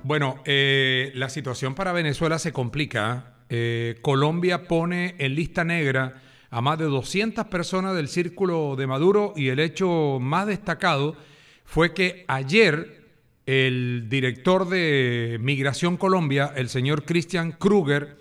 Bueno, la situación para Venezuela se complica. Colombia pone en lista negra a más de 200 personas del círculo de Maduro y el hecho más destacado fue que ayer el director de Migración Colombia, el señor Christian Kruger,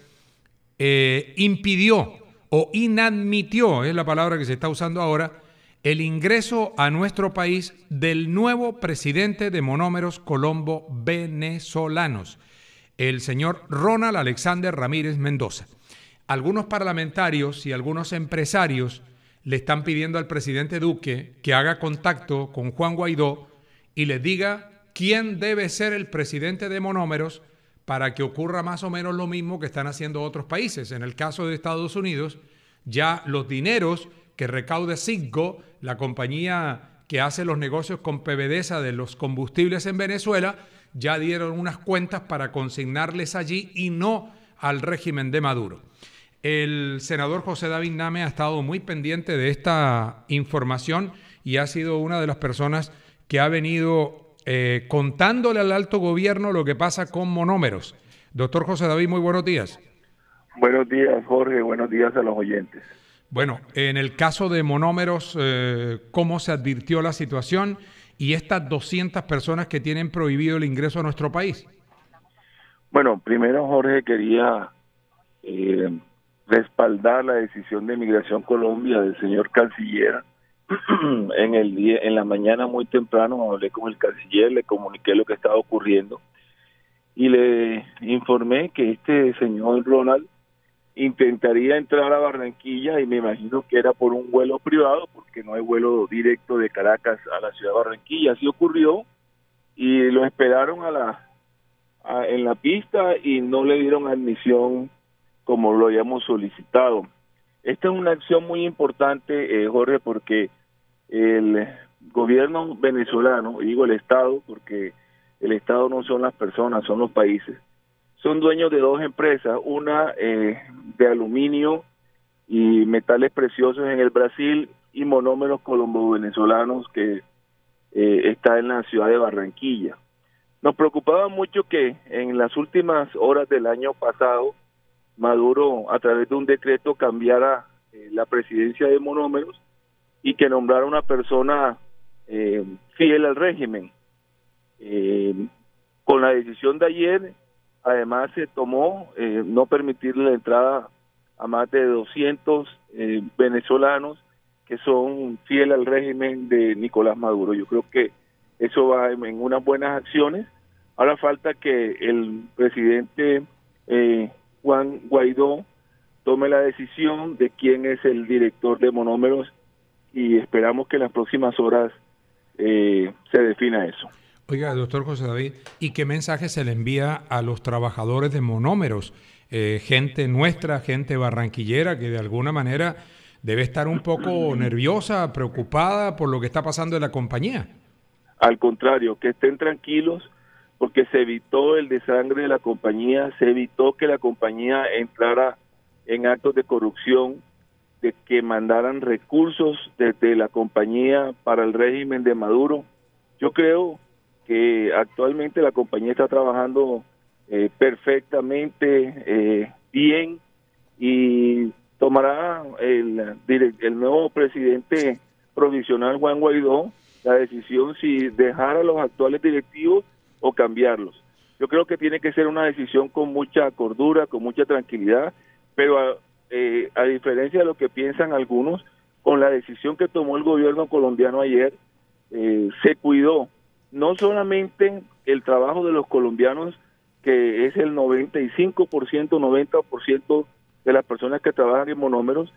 impidió o inadmitió, es la palabra que se está usando ahora, el ingreso a nuestro país del nuevo presidente de Monómeros Colombo venezolanos, el señor Ronald Alexander Ramírez Mendoza. Algunos parlamentarios y algunos empresarios le están pidiendo al presidente Duque que haga contacto con Juan Guaidó y le diga quién debe ser el presidente de Monómeros para que ocurra más o menos lo mismo que están haciendo otros países. En el caso de Estados Unidos, ya los dineros que recaude Citgo, la compañía que hace los negocios con PDVSA de los combustibles en Venezuela, ya dieron unas cuentas para consignarles allí y no al régimen de Maduro. El senador José David Name ha estado muy pendiente de esta información y ha sido una de las personas que ha venido contándole al alto gobierno lo que pasa con Monómeros. Doctor José David, muy buenos días. Buenos días, Jorge. Buenos días a los oyentes. Bueno, en el caso de Monómeros, ¿cómo se advirtió la situación y estas 200 personas que tienen prohibido el ingreso a nuestro país? Bueno, primero, Jorge, quería respaldar la decisión de Migración Colombia del señor canciller. En la mañana muy temprano hablé con el canciller, le comuniqué lo que estaba ocurriendo y le informé que este señor Ronald intentaría entrar a Barranquilla y me imagino que era por un vuelo privado porque no hay vuelo directo de Caracas a la ciudad de Barranquilla. Así ocurrió y lo esperaron en la pista y no le dieron admisión como lo habíamos solicitado. Esta es una acción muy importante, Jorge, porque el gobierno venezolano, y digo el Estado, porque el Estado no son las personas, son los países, son dueños de dos empresas, una de aluminio y metales preciosos en el Brasil y Monómeros Colombo venezolanos que está en la ciudad de Barranquilla. Nos preocupaba mucho que en las últimas horas del año pasado Maduro a través de un decreto cambiara la presidencia de Monómeros y que nombrara una persona fiel al régimen. Con la decisión de ayer, además se tomó no permitirle la entrada a más de 200 venezolanos que son fieles al régimen de Nicolás Maduro. Yo creo que eso va en unas buenas acciones. Ahora falta que el presidente Juan Guaidó tome la decisión de quién es el director de Monómeros y esperamos que en las próximas horas se defina eso. Oiga, doctor José David, ¿y qué mensaje se le envía a los trabajadores de Monómeros? Gente nuestra, gente barranquillera que de alguna manera debe estar un poco nerviosa, preocupada por lo que está pasando en la compañía. Al contrario, que estén tranquilos porque se evitó el desangre de la compañía, se evitó que la compañía entrara en actos de corrupción, de que mandaran recursos desde la compañía para el régimen de Maduro. Yo creo que actualmente la compañía está trabajando perfectamente bien y tomará el nuevo presidente provisional Juan Guaidó la decisión si dejar a los actuales directivos o cambiarlos. Yo creo que tiene que ser una decisión con mucha cordura, con mucha tranquilidad, pero a diferencia de lo que piensan algunos, con la decisión que tomó el gobierno colombiano ayer, se cuidó no solamente el trabajo de los colombianos, que es el 95%, 90% de las personas que trabajan en Monómeros,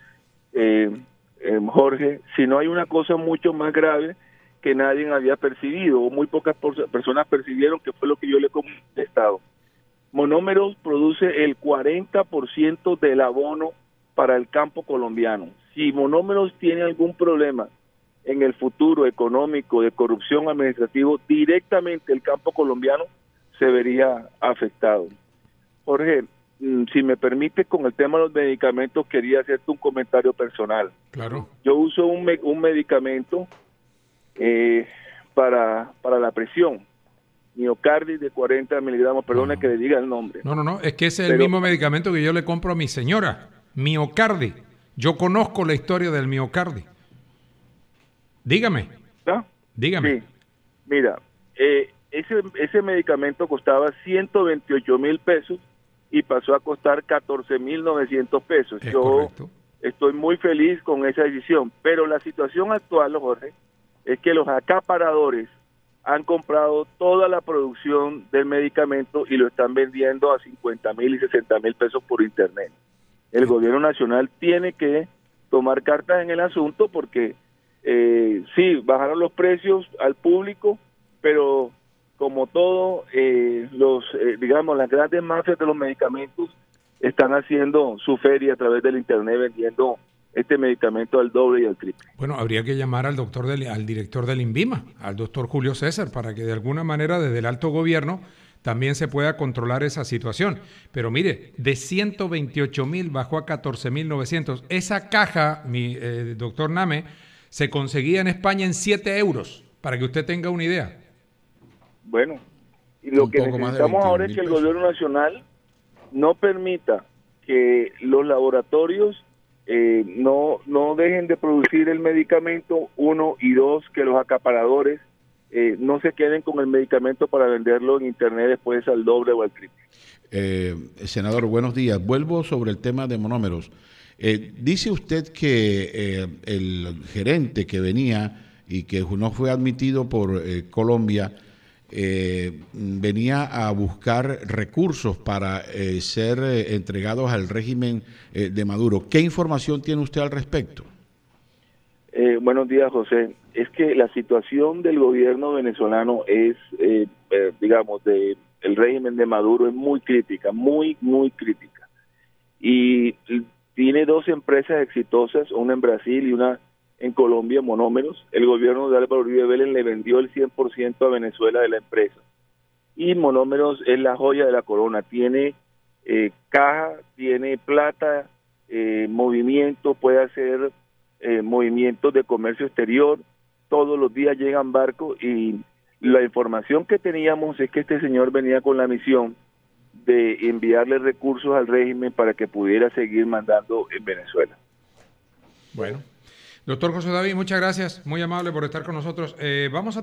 Jorge, sino hay una cosa mucho más grave que nadie había percibido, o muy pocas personas percibieron, que fue lo que yo le comuniqué al Estado. Monómeros produce el 40% del abono para el campo colombiano. Si Monómeros tiene algún problema en el futuro económico, de corrupción administrativo, directamente el campo colombiano se vería afectado. Jorge, si me permite, con el tema de los medicamentos, quería hacerte un comentario personal. Claro. Yo uso un medicamento para la presión. Miocardis de 40 miligramos, perdone que le diga el nombre. No, es que ese es el mismo medicamento que yo le compro a mi señora, Miocardi. Yo conozco la historia del Miocardi. Dígame. ¿Ah? Dígame. Sí. Mira, ese medicamento costaba 128,000 pesos y pasó a costar 14,900 pesos. Es yo correcto. Estoy muy feliz con esa decisión, pero la situación actual, Jorge, es que los acaparadores han comprado toda la producción del medicamento y lo están vendiendo a 50,000 y 60,000 pesos por internet. El gobierno nacional tiene que tomar cartas en el asunto porque sí, bajaron los precios al público, pero como todo, digamos, las grandes mafias de los medicamentos están haciendo su feria a través del internet vendiendo este medicamento al doble y al triple. Bueno, habría que llamar al director del INVIMA, al doctor Julio César, para que de alguna manera desde el alto gobierno también se pueda controlar esa situación. Pero mire, de 128,000 bajó a 14,900. Esa caja, doctor Name, se conseguía en España en 7 euros, para que usted tenga una idea. Bueno, y lo que necesitamos ahora es que el gobierno nacional no permita que los laboratorios no dejen de producir el medicamento, 1, y 2, que los acaparadores no se queden con el medicamento para venderlo en internet después al doble o al triple. Senador, buenos días. Vuelvo sobre el tema de monómeros. Dice usted que el gerente que venía y que no fue admitido por Colombia venía a buscar recursos para ser entregados al régimen de Maduro. ¿Qué información tiene usted al respecto? Buenos días, José. Es que la situación del gobierno venezolano es, digamos, el régimen de Maduro es muy crítica, muy crítica. Y tiene 2 empresas exitosas, una en Brasil y una en Colombia, Monómeros. El gobierno de Álvaro Uribe Vélez le vendió el 100% a Venezuela de la empresa. Y Monómeros es la joya de la corona. Tiene caja, tiene plata, movimiento, puede hacer movimientos de comercio exterior. Todos los días llegan barcos y la información que teníamos es que este señor venía con la misión de enviarle recursos al régimen para que pudiera seguir mandando en Venezuela. Bueno. Doctor José David, muchas gracias, muy amable por estar con nosotros. Vamos a